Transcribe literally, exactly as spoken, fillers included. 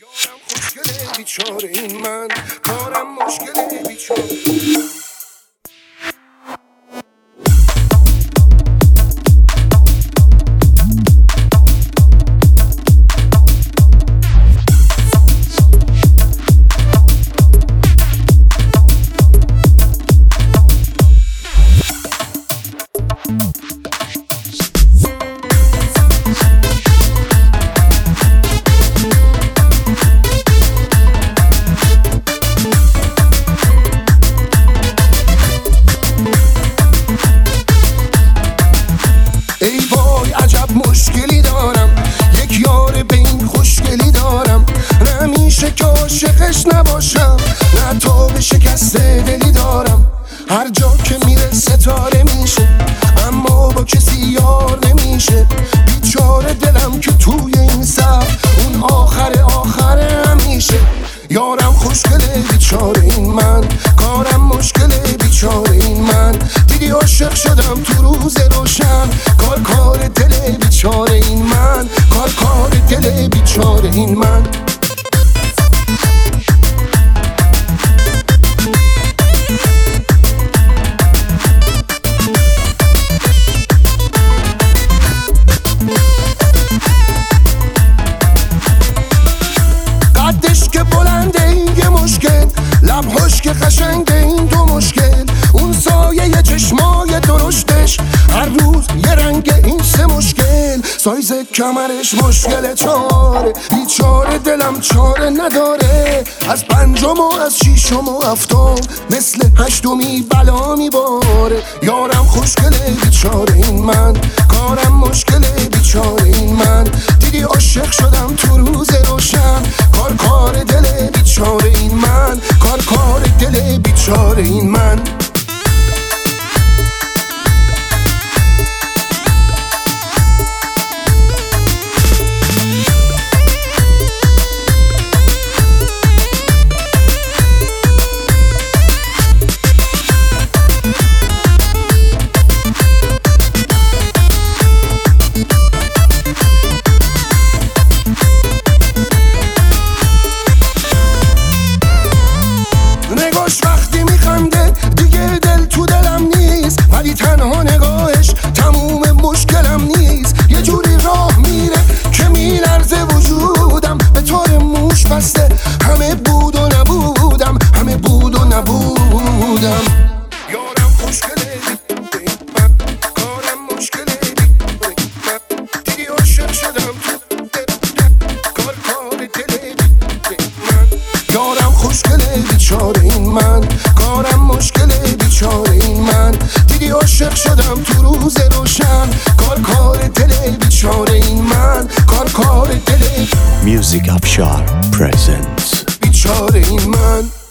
یارم خوشگله بیچاره این من، کارم مشکله بیچاره. ای وای عجب مشکلی دارم، یک یار به این خوشگلی دارم. نه میشه که عاشقش نباشم، نه تا به شکست دلی دارم. هر جا که میره ستاره میشه، اما با کسی یار نمیشه. بیچاره دلم که توی این صف اون آخر آخره همیشه. یارم خوشگله بیچاره این من، کارم مشکله بیچاره این من. دیدی عاشق شدم تو روز روشن، کار کار دل بیچاره این من، کار کار دل بیچاره این من. قدش که بلنده این یه مشکل، لبهاش که قشنگه این دو مشکل. اون سایه چشمای درشتش هر روز یه رنگ این سه مشکل. سایز کمرش مشکل چاره، بیچاره دلم چاره نداره. از پنجم و از شیشم و هفتم مثل هشتمی بلا میباره. یارم خوشگله بیچاره این من، کارم مشکله بیچاره این من. دیدی عاشق شدم تو روز روشن، کار کار دل بیچاره این من، کار کار دل بیچاره این من. وقتی میخنده دیگه دل تو دلم نیست، ولی تنها نگاهش تموم مشکلم نیست. یه جوری راه میره که میلرزه وجودم، به طور موش بسته همه بود و نبودم، همه بود و نبودم. یارم خوشگله من، کارم مشکله من. دیدی عاشق شدم تو کار کار دل من. یارم خوشگله بیچاره این من، کارم مشکله بیچاره این من. دیدی عاشق شدم تو روز روشن، کار کار دل بیچاره این من، کار کار دل. Music Afshar presents بیچاره این من.